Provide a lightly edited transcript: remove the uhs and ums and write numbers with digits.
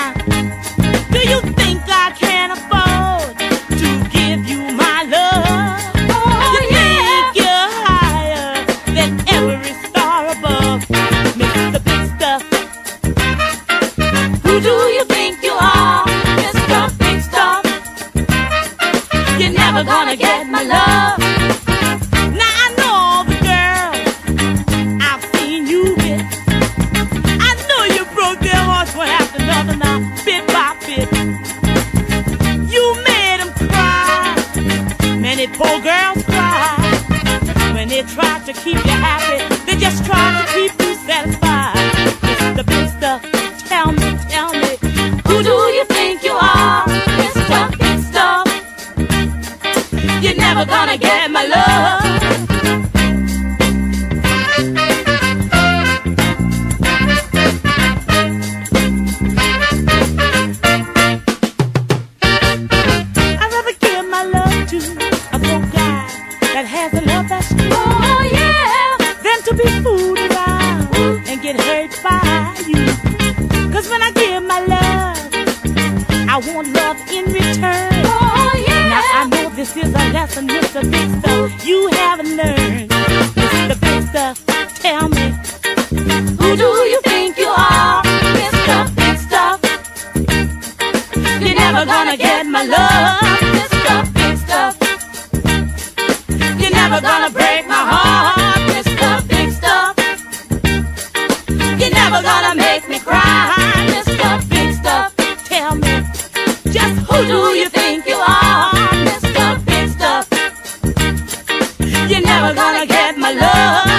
Do you think I can afford to give you my love? You think you're higher than every star above, Mr. Big Stuff? Who do you think you are, Mr. Big Stuff? You're never gonna get my love. Now I know all the girls I've seen you with. I know you broke their hearts one after another now, bit by bit. You made them cry. Many poor girls cry. When they try to keep you happy, they just try to keep you satisfied. Mr. Big Stuff, tell me, who do you think you are, Mr. Big Stuff? You're never gonna get my love. I'd rather give my love to a broke guy that has a love that's true, oh yeah, than to be fooled around and get hurt by you. Cause when I give my love, I want love in return. Oh yeah. Now I know this is a lesson, Mr. Big Stuff, you haven't learned. Mr. Big Stuff, tell me, who do you think you are, Mr. Big Stuff? You're never gonna get my love, Mr. Big Stuff. You're never gonna break my heart, Mr. Big Stuff. You're never gonna make me cry, Mr. Big Stuff. Tell me, just who do you think you are, Mr. Big Stuff? You're never gonna get my love.